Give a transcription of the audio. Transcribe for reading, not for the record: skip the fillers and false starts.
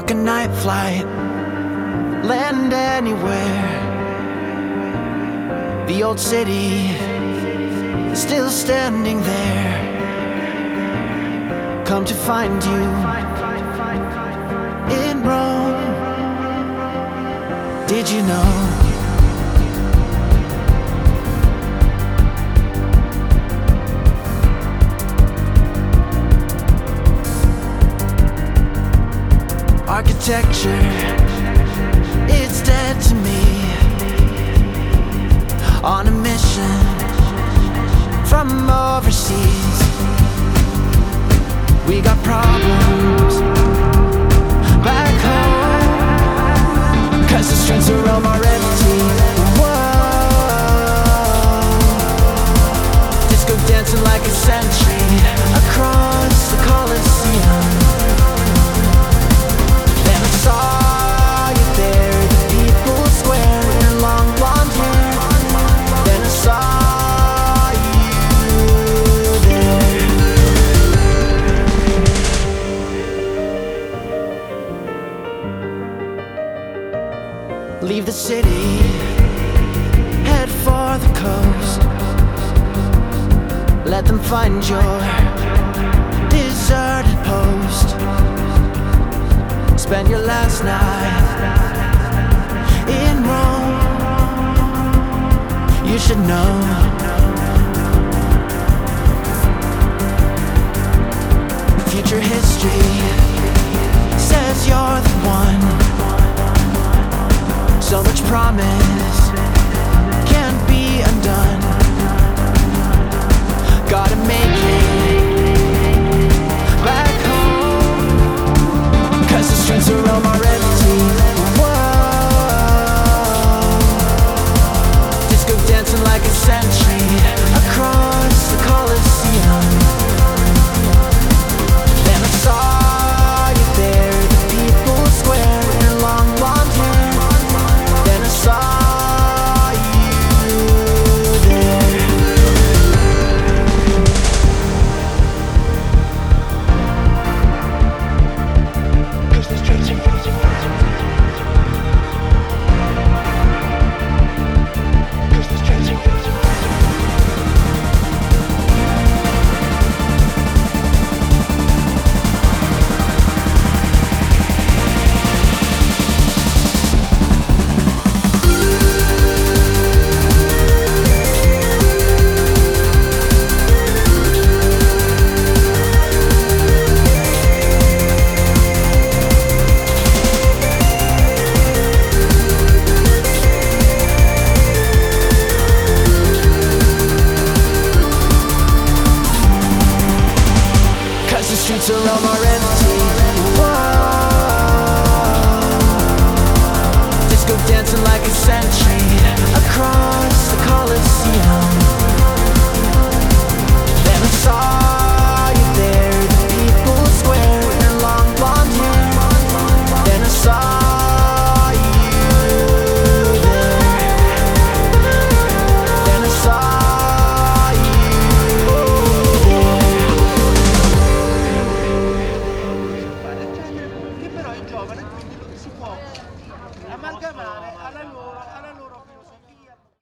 Book a night flight, land anywhere. The old city still standing there. Come to find you in Rome. Did you know? Architecture, it's dead to me. On a mission from overseas, we got problems back home, 'cause the streets of Rome are empty. Whoa, disco dancing like a sentry across the Colosseum. Saw you there, the people square, your long blonde hair. Then I saw you there. Leave the city, head for the coast. Let them find your deserted post. Spend your last night in Rome. You should know. Future history says you're the one. So much promise can't be undone. Gotta make it back home, 'cause the streets of Rome are empty. Whoa, disco dancing like a sentry across the Colosseum. Then I saw you there, the people square, your long blonde hair. Then I saw you there. The streets of Rome are empty. Whoa, disco dancing like a century.